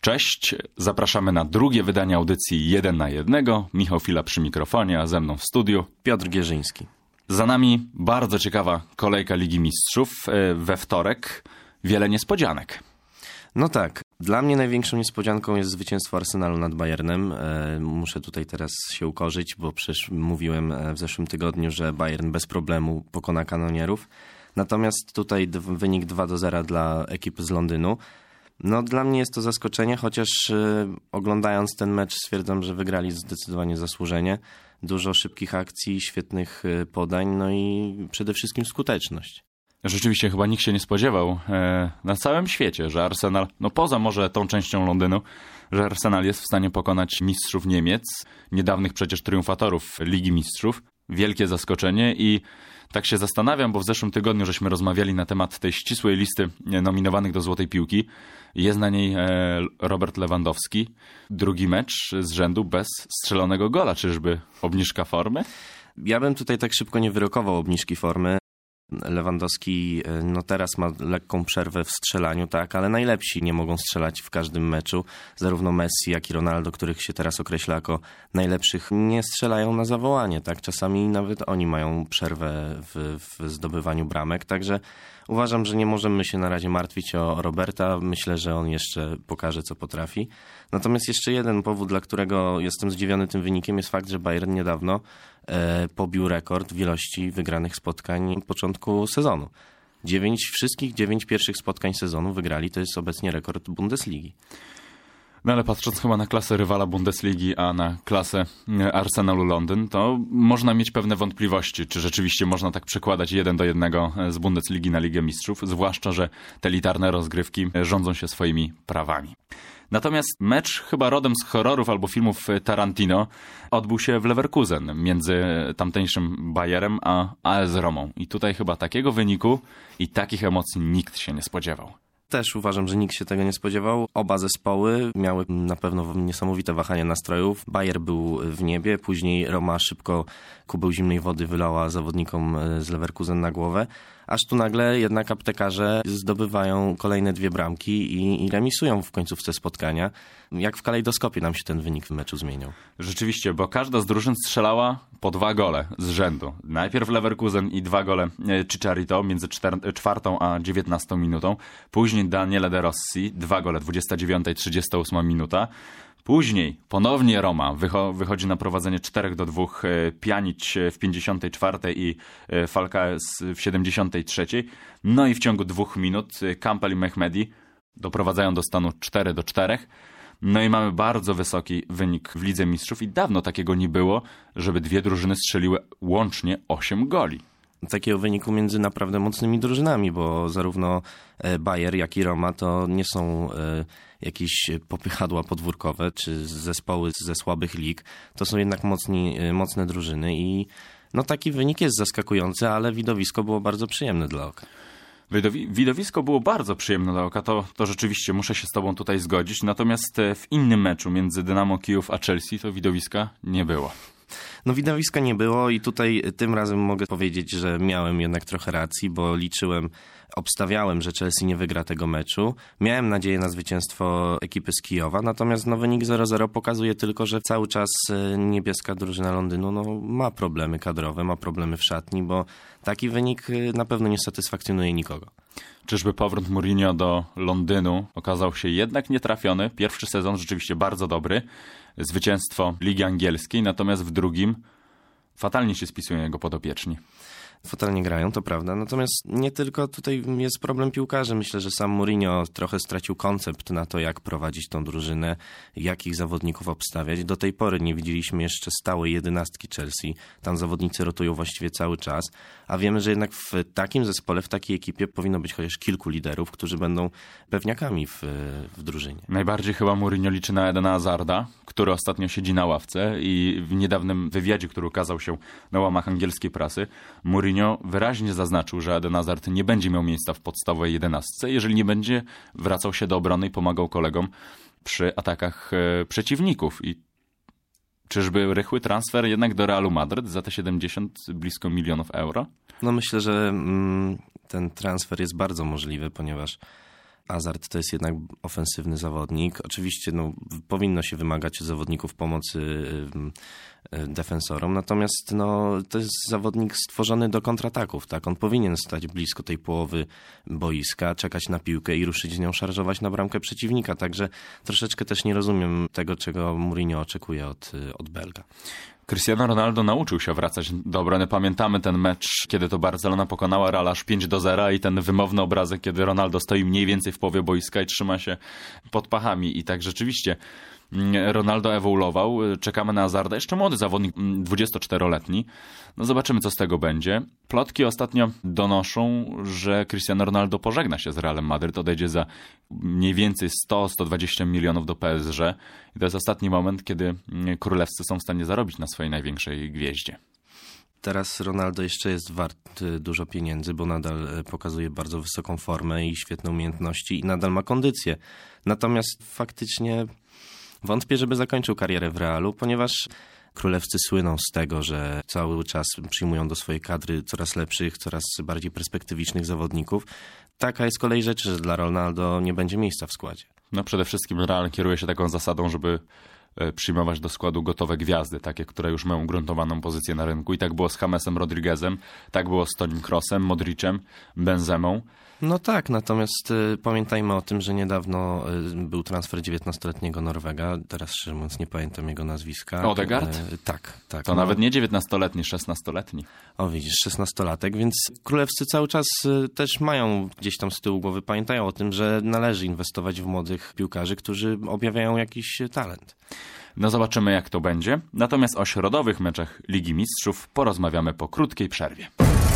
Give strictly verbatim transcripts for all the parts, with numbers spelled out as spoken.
Cześć, zapraszamy na drugie wydanie audycji jeden na jednego. Michał Fila przy mikrofonie, a ze mną w studiu Piotr Gierzyński. Za nami bardzo ciekawa kolejka Ligi Mistrzów. We wtorek wiele niespodzianek. No tak, dla mnie największą niespodzianką jest zwycięstwo Arsenalu nad Bayernem. E, muszę tutaj teraz się ukorzyć, bo przecież mówiłem w zeszłym tygodniu, że Bayern bez problemu pokona kanonierów. Natomiast tutaj d- wynik dwa do zera dla ekipy z Londynu. No dla mnie jest to zaskoczenie, chociaż e, oglądając ten mecz stwierdzam, że wygrali zdecydowanie zasłużenie. Dużo szybkich akcji, świetnych e, podań, no i przede wszystkim skuteczność. Rzeczywiście chyba nikt się nie spodziewał e, na całym świecie, że Arsenal, no poza może tą częścią Londynu, że Arsenal jest w stanie pokonać mistrzów Niemiec, niedawnych przecież triumfatorów Ligi Mistrzów. Wielkie zaskoczenie i tak się zastanawiam, bo w zeszłym tygodniu żeśmy rozmawiali na temat tej ścisłej listy nominowanych do Złotej Piłki. Jest na niej e, Robert Lewandowski. Drugi mecz z rzędu bez strzelonego gola. Czyżby obniżka formy? Ja bym tutaj tak szybko nie wyrokował obniżki formy. Lewandowski no teraz ma lekką przerwę w strzelaniu, tak, ale najlepsi nie mogą strzelać w każdym meczu. Zarówno Messi, jak i Ronaldo, których się teraz określa jako najlepszych, nie strzelają na zawołanie, tak. Czasami nawet oni mają przerwę w, w zdobywaniu bramek, także uważam, że nie możemy się na razie martwić o Roberta. Myślę, że on jeszcze pokaże, co potrafi. Natomiast jeszcze jeden powód, dla którego jestem zdziwiony tym wynikiem, jest fakt, że Bayern niedawno e, pobił rekord w ilości wygranych spotkań od początku sezonu. Dziewięć, wszystkich dziewięć pierwszych spotkań sezonu wygrali, to jest obecnie rekord Bundesligi. No ale patrząc chyba na klasę rywala Bundesligi, a na klasę Arsenalu Londyn, to można mieć pewne wątpliwości, czy rzeczywiście można tak przekładać jeden do jednego z Bundesligi na Ligę Mistrzów, zwłaszcza, że te elitarne rozgrywki rządzą się swoimi prawami. Natomiast mecz chyba rodem z horrorów albo filmów Tarantino odbył się w Leverkusen między tamtejszym Bayerem a A S Romą. I tutaj chyba takiego wyniku i takich emocji nikt się nie spodziewał. Też uważam, że nikt się tego nie spodziewał. Oba zespoły miały na pewno niesamowite wahania nastrojów. Bayer był w niebie, później Roma szybko kubeł zimnej wody wylała zawodnikom z Leverkusen na głowę. Aż tu nagle jednak aptekarze zdobywają kolejne dwie bramki i, i remisują w końcówce spotkania. Jak w kalejdoskopie nam się ten wynik w meczu zmieniał. Rzeczywiście, bo każda z drużyn strzelała po dwa gole z rzędu. Najpierw Leverkusen i dwa gole Chicharito między czwartą a dziewiętnastą minutą. Później Daniele De Rossi, dwa gole dwudziesta dziewiąta i trzydziesta ósma minuta. Później ponownie Roma wycho- wychodzi na prowadzenie czterech do dwóch, Pjanic w pięćdziesiątej czwartej i Falcao w siedemdziesiątej trzeciej. No i w ciągu dwóch minut Campbell i Mehmedi doprowadzają do stanu cztery do czterech. No i mamy bardzo wysoki wynik w Lidze Mistrzów i dawno takiego nie było, żeby dwie drużyny strzeliły łącznie osiem goli. Takiego wyniku między naprawdę mocnymi drużynami, bo zarówno Bayer, jak i Roma to nie są jakieś popychadła podwórkowe, czy zespoły ze słabych lig. To są jednak mocni, mocne drużyny i no taki wynik jest zaskakujący, ale widowisko było bardzo przyjemne dla oka. Widowi- widowisko było bardzo przyjemne dla oka, to, to rzeczywiście muszę się z tobą tutaj zgodzić, natomiast w innym meczu między Dynamo Kijów a Chelsea to widowiska nie było. No widowiska nie było i tutaj tym razem mogę powiedzieć, że miałem jednak trochę racji, bo liczyłem, obstawiałem, że Chelsea nie wygra tego meczu. Miałem nadzieję na zwycięstwo ekipy z Kijowa, natomiast no, wynik zero zero pokazuje tylko, że cały czas niebieska drużyna Londynu no, ma problemy kadrowe, ma problemy w szatni, bo taki wynik na pewno nie satysfakcjonuje nikogo. Czyżby powrót Mourinho do Londynu okazał się jednak nietrafiony? Pierwszy sezon rzeczywiście bardzo dobry. Zwycięstwo Ligi Angielskiej, natomiast w drugim fatalnie się spisują jego podopieczni. Fatalnie grają, to prawda. Natomiast nie tylko tutaj jest problem piłkarzy. Myślę, że sam Mourinho trochę stracił koncept na to, jak prowadzić tą drużynę, jakich zawodników obstawiać. Do tej pory nie widzieliśmy jeszcze stałej jedenastki Chelsea. Tam zawodnicy rotują właściwie cały czas. A wiemy, że jednak w takim zespole, w takiej ekipie powinno być chociaż kilku liderów, którzy będą pewniakami w, w drużynie. Najbardziej chyba Mourinho liczy na Edena Hazarda, który ostatnio siedzi na ławce i w niedawnym wywiadzie, który ukazał się na łamach angielskiej prasy, Mourinho wyraźnie zaznaczył, że Eden Hazard nie będzie miał miejsca w podstawowej jedenastce, jeżeli nie będzie wracał się do obrony i pomagał kolegom przy atakach e, przeciwników. I czyżby rychły transfer jednak do Realu Madryt za te siedemdziesiąt blisko milionów euro? No myślę, że mm, ten transfer jest bardzo możliwy, ponieważ Hazard to jest jednak ofensywny zawodnik. Oczywiście no, powinno się wymagać od zawodników pomocy y, y, defensorom, natomiast no, to jest zawodnik stworzony do kontrataków. Tak? On powinien stać blisko tej połowy boiska, czekać na piłkę i ruszyć z nią, szarżować na bramkę przeciwnika. Także troszeczkę też nie rozumiem tego, czego Mourinho oczekuje od, od Belga. Cristiano Ronaldo nauczył się wracać do obrony. Pamiętamy ten mecz, kiedy to Barcelona pokonała Real aż pięć do zera i ten wymowny obrazek, kiedy Ronaldo stoi mniej więcej w połowie boiska i trzyma się pod pachami. I tak rzeczywiście Ronaldo ewoluował. Czekamy na Hazarda. Jeszcze młody zawodnik, dwudziestoczteroletni. No zobaczymy, co z tego będzie. Plotki ostatnio donoszą, że Cristiano Ronaldo pożegna się z Realem Madryt. Odejdzie za mniej więcej sto do stu dwudziestu milionów do P S G. I to jest ostatni moment, kiedy królewscy są w stanie zarobić na swojej największej gwieździe. Teraz Ronaldo jeszcze jest wart dużo pieniędzy, bo nadal pokazuje bardzo wysoką formę i świetne umiejętności i nadal ma kondycję. Natomiast faktycznie wątpię, żeby zakończył karierę w Realu, ponieważ królewscy słyną z tego, że cały czas przyjmują do swojej kadry coraz lepszych, coraz bardziej perspektywicznych zawodników. Taka jest kolej rzeczy, że dla Ronaldo nie będzie miejsca w składzie. No przede wszystkim Real kieruje się taką zasadą, żeby przyjmować do składu gotowe gwiazdy, takie, które już mają ugruntowaną pozycję na rynku. I tak było z Chamesem Rodriguezem, tak było z Tonim Kroosem, Modricem, Benzemą. No tak, natomiast y, pamiętajmy o tym, że niedawno y, był transfer dziewiętnastoletniego Norwega, teraz szczerze mówiąc nie pamiętam jego nazwiska. Odegaard? Y, tak, tak. To no. Nawet nie dziewiętnastoletni, szesnastoletni. O widzisz, szesnastolatek, więc królewscy cały czas y, też mają gdzieś tam z tyłu głowy, pamiętają o tym, że należy inwestować w młodych piłkarzy, którzy objawiają jakiś talent. No zobaczymy, jak to będzie. Natomiast o środowych meczach Ligi Mistrzów porozmawiamy po krótkiej przerwie.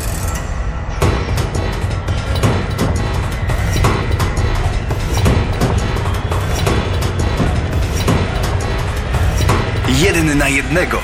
Jeden na jednego.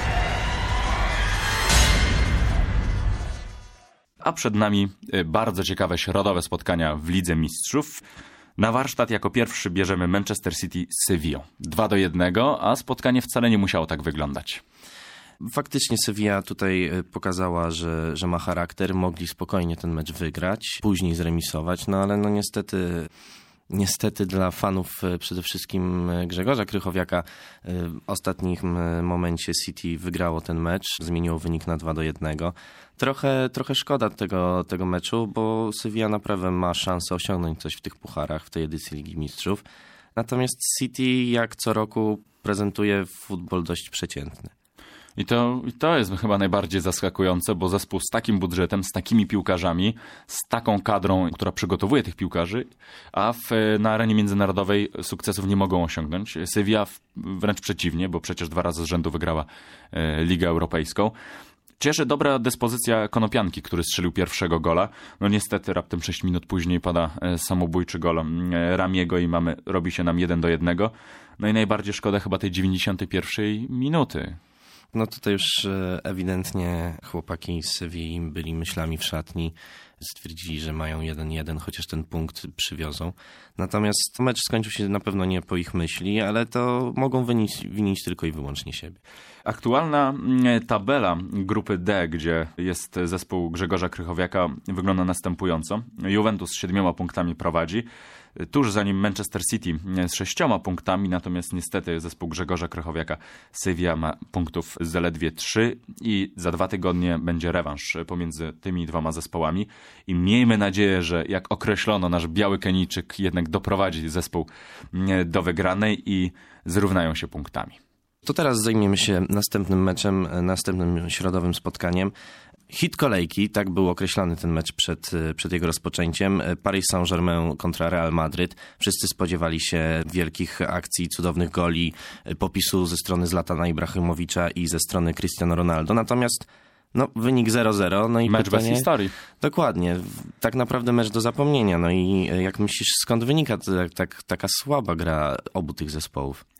A przed nami bardzo ciekawe środowe spotkania w Lidze Mistrzów. Na warsztat jako pierwszy bierzemy Manchester City z Sevillą. dwa do jednego, a spotkanie wcale nie musiało tak wyglądać. Faktycznie Sevilla tutaj pokazała, że, że ma charakter, mogli spokojnie ten mecz wygrać, później zremisować, no ale no niestety... Niestety dla fanów przede wszystkim Grzegorza Krychowiaka w ostatnim momencie City wygrało ten mecz, zmieniło wynik na dwa do jednego. Trochę, trochę szkoda tego, tego meczu, bo Sevilla naprawdę ma szansę osiągnąć coś w tych pucharach, w tej edycji Ligi Mistrzów. Natomiast City jak co roku prezentuje futbol dość przeciętny. I to, I to jest chyba najbardziej zaskakujące, bo zespół z takim budżetem, z takimi piłkarzami, z taką kadrą, która przygotowuje tych piłkarzy, a w, na arenie międzynarodowej sukcesów nie mogą osiągnąć. Sevilla wręcz przeciwnie, bo przecież dwa razy z rzędu wygrała e, Ligę Europejską. Cieszy dobra dyspozycja Konopianki, który strzelił pierwszego gola. No niestety raptem sześć minut później pada samobójczy gol Ramiego i mamy, robi się nam jeden do jednego. No i najbardziej szkoda chyba tej dziewięćdziesiątej pierwszej minuty. No tutaj już ewidentnie chłopaki z Sevilli byli myślami w szatni. Stwierdzili, że mają jeden jeden, chociaż ten punkt przywiozą. Natomiast mecz skończył się na pewno nie po ich myśli, ale to mogą winić, winić tylko i wyłącznie siebie. Aktualna tabela grupy D, gdzie jest zespół Grzegorza Krychowiaka, wygląda następująco. Juventus z siedmioma punktami prowadzi, tuż za nim Manchester City z sześcioma punktami, natomiast niestety zespół Grzegorza Krychowiaka Sevilla ma punktów zaledwie trzy i za dwa tygodnie będzie rewanż pomiędzy tymi dwoma zespołami i miejmy nadzieję, że jak określono, nasz biały Kenijczyk jednak doprowadzi zespół do wygranej i zrównają się punktami. To teraz zajmiemy się następnym meczem, następnym środowym spotkaniem. Hit kolejki, tak był określany ten mecz przed, przed jego rozpoczęciem. Paris Saint-Germain kontra Real Madryt. Wszyscy spodziewali się wielkich akcji, cudownych goli, popisu ze strony Zlatana Ibrahimowicza i ze strony Cristiano Ronaldo. Natomiast no, wynik zero zero. No i mecz pytanie, bez historii. Dokładnie. Tak naprawdę mecz do zapomnienia. No i jak myślisz, skąd wynika tak, tak, taka słaba gra obu tych zespołów?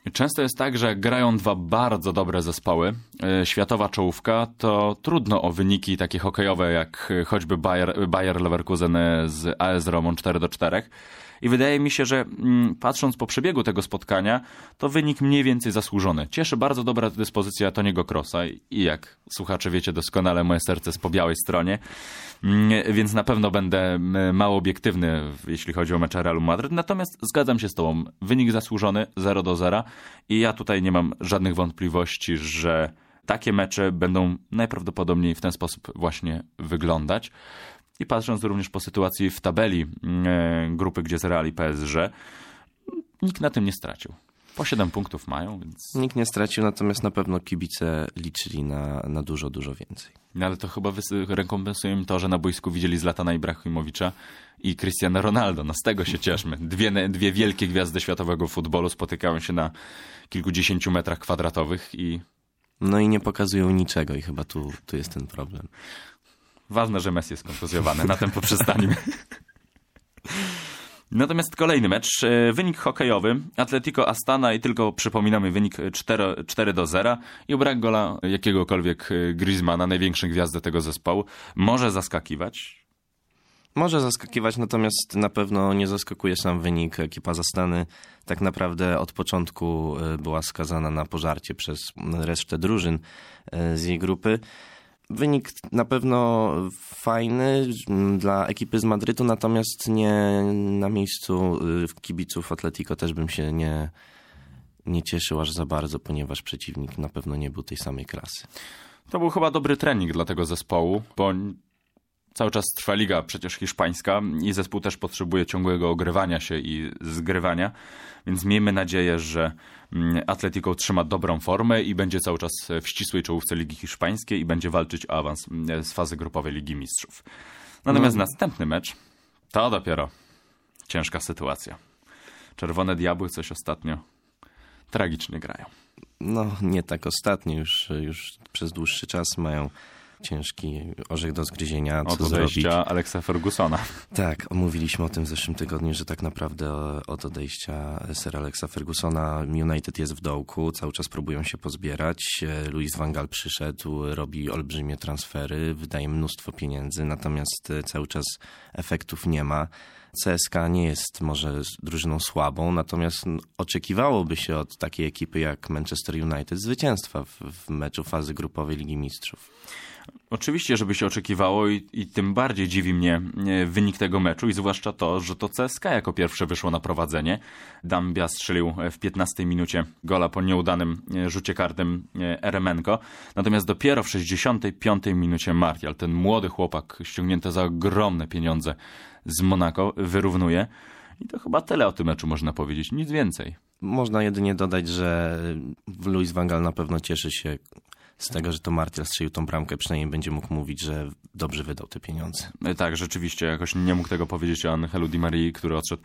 Często jest tak, że jak grają dwa bardzo dobre zespoły, e, światowa czołówka, to trudno o wyniki takie hokejowe jak choćby Bayer, Bayer Leverkusen z A S Romą cztery do czterech. I wydaje mi się, że mm, patrząc po przebiegu tego spotkania, to wynik mniej więcej zasłużony. Cieszy bardzo dobra dyspozycja Toniego Krosa i jak słuchacze wiecie doskonale, moje serce jest po białej stronie, mm, więc na pewno będę mało obiektywny, jeśli chodzi o mecze Realu Madryt. Natomiast zgadzam się z tobą, wynik zasłużony zero do zera i ja tutaj nie mam żadnych wątpliwości, że takie mecze będą najprawdopodobniej w ten sposób właśnie wyglądać. I patrząc również po sytuacji w tabeli e, grupy, gdzie jest Real i P S G, nikt na tym nie stracił. Po siedem punktów mają, więc... Nikt nie stracił, natomiast na pewno kibice liczyli na, na dużo, dużo więcej. No ale to chyba wys- rekompensuje im to, że na boisku widzieli Zlatana Ibrahimowicza i Cristiano Ronaldo. No z tego się cieszmy. Dwie, dwie wielkie gwiazdy światowego futbolu spotykają się na kilkudziesięciu metrach kwadratowych i... No i nie pokazują niczego i chyba tu, tu jest ten problem. Ważne, że Messi jest kontuzjowany, na tym poprzestańmy. Natomiast kolejny mecz, wynik hokejowy, Atletico Astana i tylko przypominamy wynik cztery do zera i brak gola jakiegokolwiek Griezmana, największej gwiazdy tego zespołu, może zaskakiwać. Może zaskakiwać, natomiast na pewno nie zaskakuje sam wynik. Ekipa z Astany tak naprawdę od początku była skazana na pożarcie przez resztę drużyn z jej grupy. Wynik na pewno fajny dla ekipy z Madrytu, natomiast nie na miejscu kibiców Atletico też bym się nie, nie cieszył aż za bardzo, ponieważ przeciwnik na pewno nie był tej samej klasy. To był chyba dobry trening dla tego zespołu, bo cały czas trwa liga przecież hiszpańska i zespół też potrzebuje ciągłego ogrywania się i zgrywania, więc miejmy nadzieję, że Atletico trzyma dobrą formę i będzie cały czas w ścisłej czołówce Ligi Hiszpańskiej i będzie walczyć o awans z fazy grupowej Ligi Mistrzów. Natomiast no. następny mecz to dopiero ciężka sytuacja. Czerwone Diabły coś ostatnio tragicznie grają. No nie tak ostatnio, już, już przez dłuższy czas mają ciężki orzech do zgryzienia, co od odejścia zrobić. Alexa Fergusona. Tak, mówiliśmy o tym w zeszłym tygodniu, że tak naprawdę od odejścia Sir Alexa Fergusona United jest w dołku, cały czas próbują się pozbierać. Louis van Gaal przyszedł, robi olbrzymie transfery, wydaje mnóstwo pieniędzy, natomiast cały czas efektów nie ma. C S K nie jest może drużyną słabą, natomiast oczekiwałoby się od takiej ekipy jak Manchester United zwycięstwa w, w meczu fazy grupowej Ligi Mistrzów. Oczywiście, żeby się oczekiwało i, i tym bardziej dziwi mnie wynik tego meczu i zwłaszcza to, że to C S K jako pierwsze wyszło na prowadzenie. Dambia strzelił w piętnastej minucie gola po nieudanym rzucie karnym Eremenko. Natomiast dopiero w sześćdziesiątej piątej minucie Martial, ten młody chłopak ściągnięty za ogromne pieniądze z Monako, wyrównuje. I to chyba tyle o tym meczu można powiedzieć, nic więcej. Można jedynie dodać, że Louis van Gaal na pewno cieszy się z tego, że to Martial strzelił tą bramkę, przynajmniej będzie mógł mówić, że dobrze wydał te pieniądze. Tak, rzeczywiście, jakoś nie mógł tego powiedzieć o Angelu Di Marii, który odszedł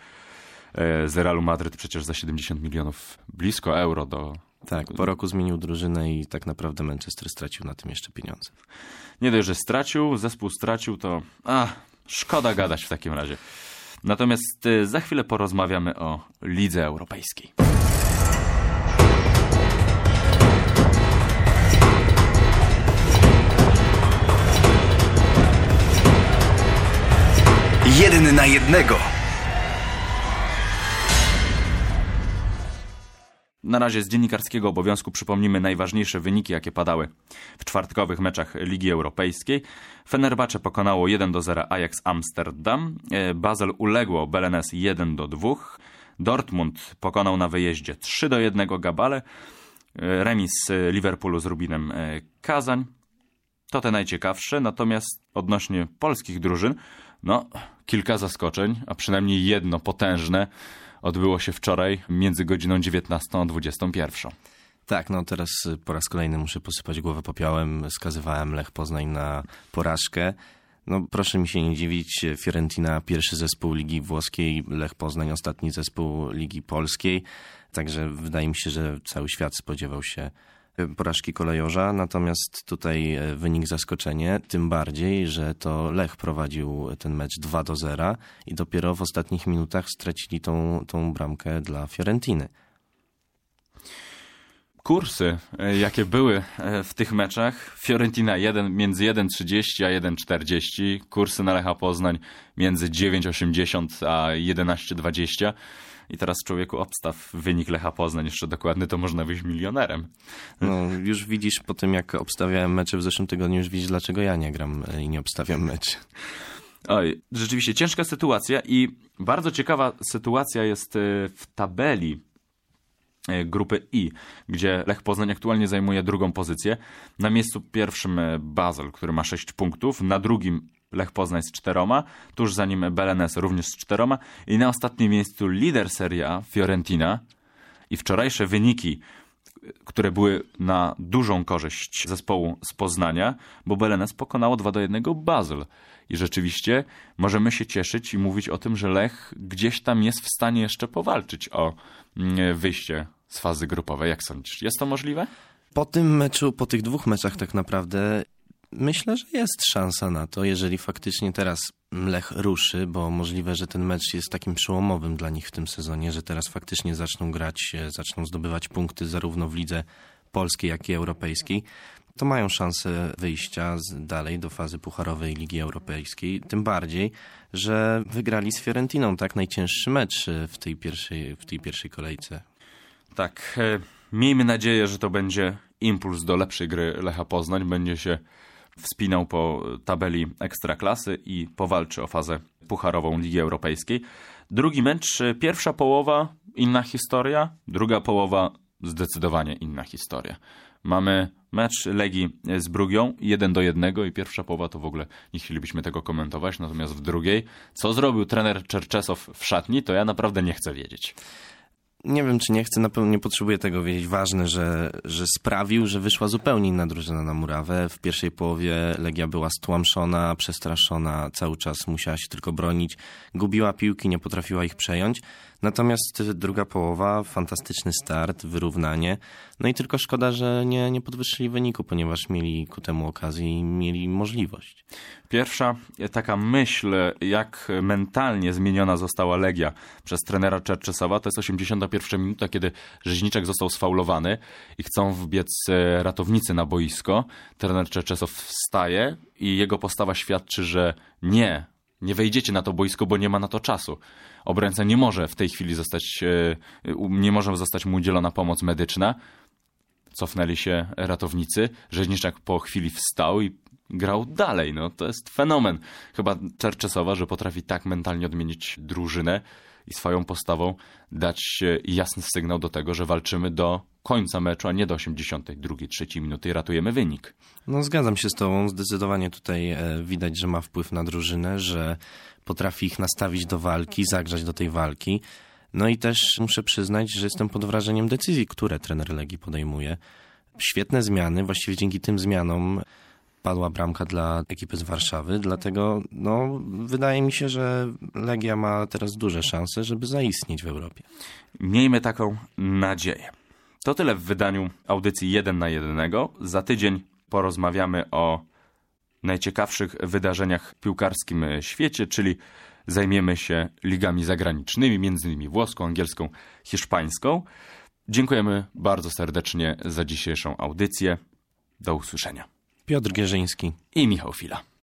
z Realu Madryt przecież za siedemdziesiąt milionów, blisko euro do... Tak, po roku zmienił drużynę i tak naprawdę Manchester stracił na tym jeszcze pieniądze. Nie dość, że stracił, zespół stracił, to a, szkoda gadać w takim razie. Natomiast za chwilę porozmawiamy o Lidze Europejskiej. Jeden na jednego. Na razie z dziennikarskiego obowiązku przypomnimy najważniejsze wyniki, jakie padały w czwartkowych meczach Ligi Europejskiej. Fenerbahce pokonało jeden do zera Ajax Amsterdam, Basel uległo Belenenses jeden do dwóch, Dortmund pokonał na wyjeździe trzy do jednego Gabale, remis Liverpoolu z Rubinem Kazań. To te najciekawsze, natomiast odnośnie polskich drużyn, no kilka zaskoczeń, a przynajmniej jedno potężne odbyło się wczoraj między godziną dziewiętnastą a dwudziestą pierwszą. Tak, no teraz po raz kolejny muszę posypać głowę popiołem. Skazywałem Lech Poznań na porażkę. No proszę mi się nie dziwić, Fiorentina pierwszy zespół Ligi Włoskiej, Lech Poznań ostatni zespół Ligi Polskiej. Także wydaje mi się, że cały świat spodziewał się porażki kolejorza, natomiast tutaj wynik zaskoczenie, tym bardziej, że to Lech prowadził ten mecz dwa do zera i dopiero w ostatnich minutach stracili tą, tą bramkę dla Fiorentiny. Kursy, jakie były w tych meczach: Fiorentina jeden, między jeden trzydzieści a jeden czterdzieści, kursy na Lecha Poznań między dziewięć osiemdziesiąt a jedenaście dwadzieścia. I teraz, człowieku, obstaw wynik Lecha Poznań jeszcze dokładny, to można być milionerem. No, już widzisz po tym, jak obstawiałem mecze w zeszłym tygodniu, już widzisz, dlaczego ja nie gram i nie obstawiam meczy. Oj, rzeczywiście ciężka sytuacja i bardzo ciekawa sytuacja jest w tabeli grupy I, gdzie Lech Poznań aktualnie zajmuje drugą pozycję. Na miejscu pierwszym Basel, który ma sześć punktów, na drugim Lech Poznań z czteroma, tuż za nim B L N S również z czteroma i na ostatnim miejscu lider Serie A Fiorentina. I wczorajsze wyniki, które były na dużą korzyść zespołu z Poznania, bo B L N S pokonało dwa do jednego Basel. I rzeczywiście możemy się cieszyć i mówić o tym, że Lech gdzieś tam jest w stanie jeszcze powalczyć o wyjście z fazy grupowej. Jak sądzisz, jest to możliwe? Po tym meczu, po tych dwóch meczach tak naprawdę myślę, że jest szansa na to, jeżeli faktycznie teraz Lech ruszy, bo możliwe, że ten mecz jest takim przełomowym dla nich w tym sezonie, że teraz faktycznie zaczną grać, zaczną zdobywać punkty zarówno w lidze polskiej, jak i europejskiej, to mają szansę wyjścia z, dalej do fazy pucharowej Ligi Europejskiej. Tym bardziej, że wygrali z Fiorentiną, tak, najcięższy mecz w tej pierwszej, w tej pierwszej kolejce. Tak, miejmy nadzieję, że to będzie impuls do lepszej gry Lecha Poznań. Będzie się wspinał po tabeli Ekstraklasy i powalczy o fazę pucharową Ligi Europejskiej. Drugi mecz, pierwsza połowa, inna historia, druga połowa, zdecydowanie inna historia. Mamy mecz Legii z Brugią jeden do jednego i pierwsza połowa to w ogóle nie chcielibyśmy tego komentować, natomiast w drugiej, co zrobił trener Czerczesow w szatni, to ja naprawdę nie chcę wiedzieć. Nie wiem, czy nie chcę, na pewno nie potrzebuję tego wiedzieć. Ważne, że, że sprawił, że wyszła zupełnie inna drużyna na murawę. W pierwszej połowie Legia była stłamszona, przestraszona, cały czas musiała się tylko bronić. Gubiła piłki, nie potrafiła ich przejąć. Natomiast druga połowa, fantastyczny start, wyrównanie. No i tylko szkoda, że nie, nie podwyższyli wyniku, ponieważ mieli ku temu okazję i mieli możliwość. Pierwsza taka myśl, jak mentalnie zmieniona została Legia przez trenera Czerczesowa, to jest osiemdziesiąta pierwsza minuta, kiedy Rzeźniczek został sfaulowany i chcą wbiec ratownicy na boisko. Trener Czerczesow wstaje i jego postawa świadczy, że nie, nie wejdziecie na to boisko, bo nie ma na to czasu. Obrońca nie może w tej chwili zostać, nie może zostać mu udzielona pomoc medyczna. Cofnęli się ratownicy. Rzeźniczak po chwili wstał i grał dalej. No, to jest fenomen chyba Czerczesowa, że potrafi tak mentalnie odmienić drużynę i swoją postawą dać jasny sygnał do tego, że walczymy do końca meczu, a nie do osiemdziesiątej drugiej, trzeciej minuty i ratujemy wynik. No zgadzam się z tobą. Zdecydowanie tutaj widać, że ma wpływ na drużynę, że potrafi ich nastawić do walki, zagrzać do tej walki. No i też muszę przyznać, że jestem pod wrażeniem decyzji, które trener Legii podejmuje. Świetne zmiany, właściwie dzięki tym zmianom padła bramka dla ekipy z Warszawy, dlatego no, wydaje mi się, że Legia ma teraz duże szanse, żeby zaistnieć w Europie. Miejmy taką nadzieję. To tyle w wydaniu audycji jeden na jednego. Za tydzień porozmawiamy o najciekawszych wydarzeniach w piłkarskim świecie, czyli zajmiemy się ligami zagranicznymi, między innymi włoską, angielską, hiszpańską. Dziękujemy bardzo serdecznie za dzisiejszą audycję. Do usłyszenia. Piotr Gierzyński i Michał Fila.